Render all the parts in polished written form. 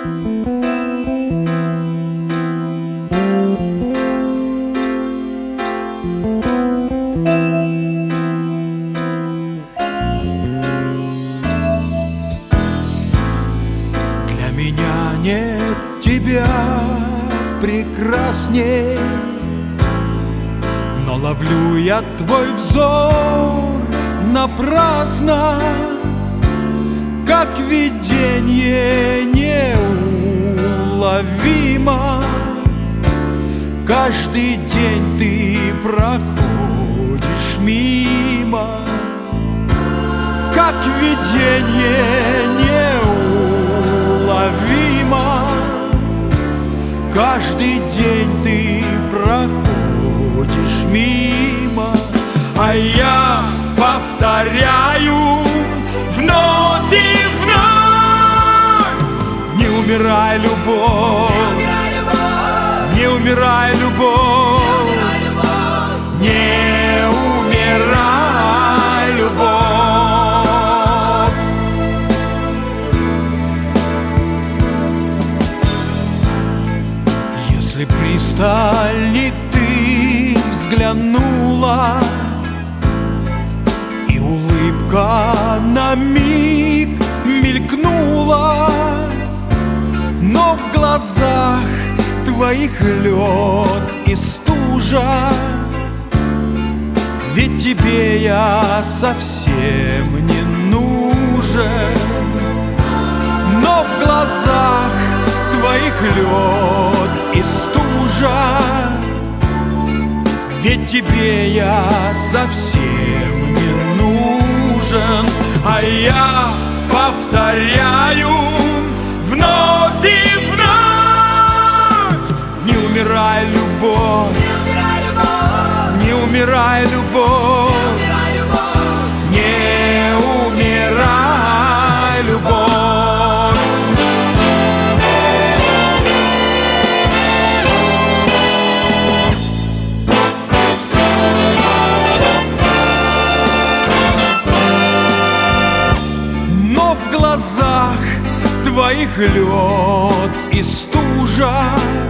Для меня нет тебя прекрасней, но ловлю я твой взор напрасно, как видение неуловимо. Каждый день ты проходишь мимо, как видение неуловимо. Каждый день ты проходишь мимо, а я повторяю вновь и вновь: не умирай, любовь, не умирай, любовь, не умирай, любовь. Если пристальней ты взглянула, и улыбка на миг мелькнула, но в глазах твоих лед и стужа, ведь тебе я совсем не нужен. Но в глазах твоих лед и стужа, ведь тебе я совсем не нужен. А я повторяю вновь и вновь: не умирай, любовь, не умирай, любовь, не умирай, любовь. Но в глазах твоих лед и стужа,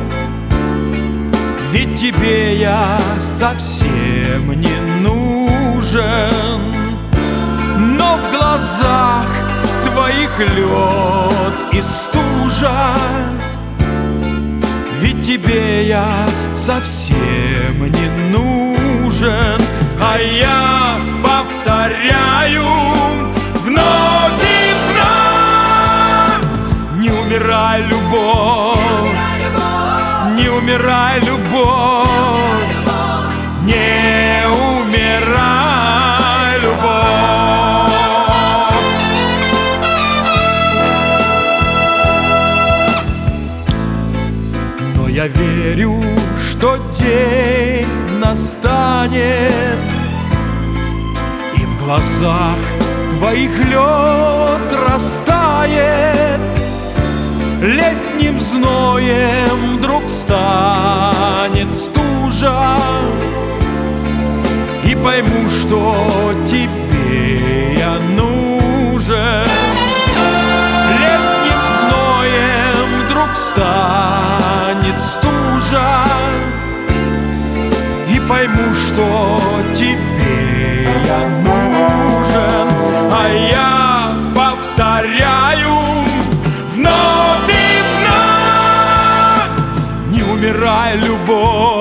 ведь тебе я совсем не нужен. Но в глазах твоих лед и стужа, ведь тебе я совсем не нужен. А я повторяю вновь и вновь: не умирай, любовь, не умирай, любовь, не умирай, любовь. Но я верю, что день настанет, и в глазах твоих лед растает, летним зноем вдруг станет стужа, и пойму, что тебе я нужен. Летним зноем вдруг станет стужа, и пойму, что тебе я нужен. А я повторяю вновь и вновь: не умирай, любовь,